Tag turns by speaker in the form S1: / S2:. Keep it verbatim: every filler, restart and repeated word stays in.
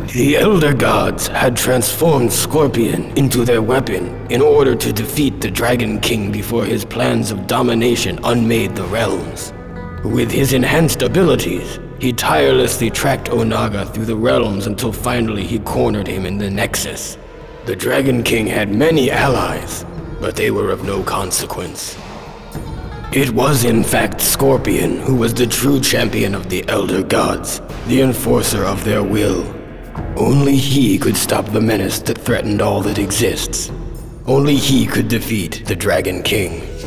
S1: The Elder Gods had transformed Scorpion into their weapon in order to defeat the Dragon King before his plans of domination unmade the realms. With his enhanced abilities, he tirelessly tracked Onaga through the realms until finally he cornered him in the Nexus. The Dragon King had many allies, but they were of no consequence. It was in fact Scorpion who was the true champion of the Elder Gods, the enforcer of their will. Only he could stop the menace that threatened all that exists. Only he could defeat the Dragon King.